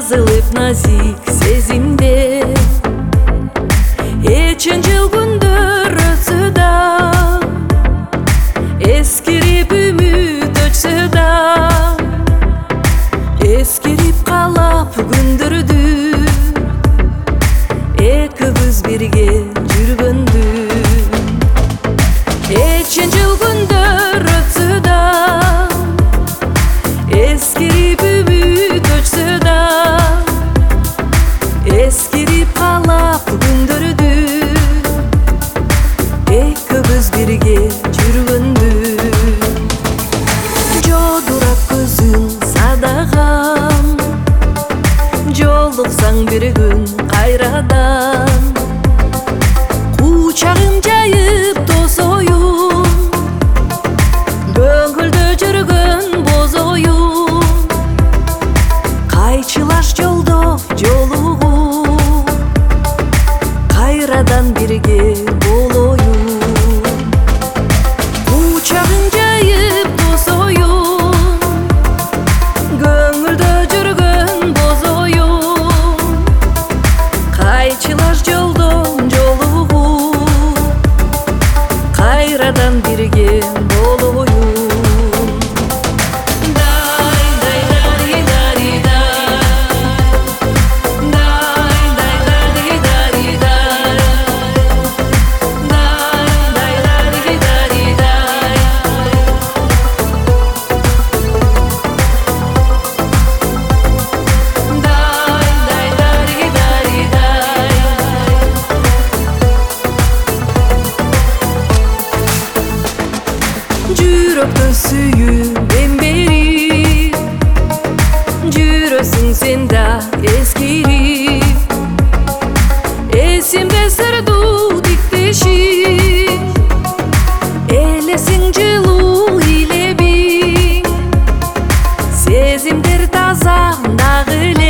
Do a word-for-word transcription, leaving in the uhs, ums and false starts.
жазылып назик сезимде. Эчен жыл күндөр өтсө да, эскирип үмүт өчсө да, эскирип калап күндөрдү, экибиз бирге жүргөндү. Эчен жыл күндөр өтсө да, эскирип үмүт өчсө да, эскирип калап күндөрдү, экибиз бирге жүргөндү. Жодурап көзүң садаган, жолуксаң бир күн кайрадан, кучагын жайып дос оюн, көңүлдө жүргөн боз оюн, кайчылаш жолдо жолугуп, кайрадан бирге болоюн. Кучагын жайып дос оюн, көңүлдө жүргөн боз оюн, кайчылаш жолдо жолугуп, кайрадан бирге болоюн. Жүрөктөн сүйүүмден бери, жүрөсүң сен да эскирип, эсимде сырдуу тиктешип, элесиң жылуу илебиң, сезимдер таза дагы эле.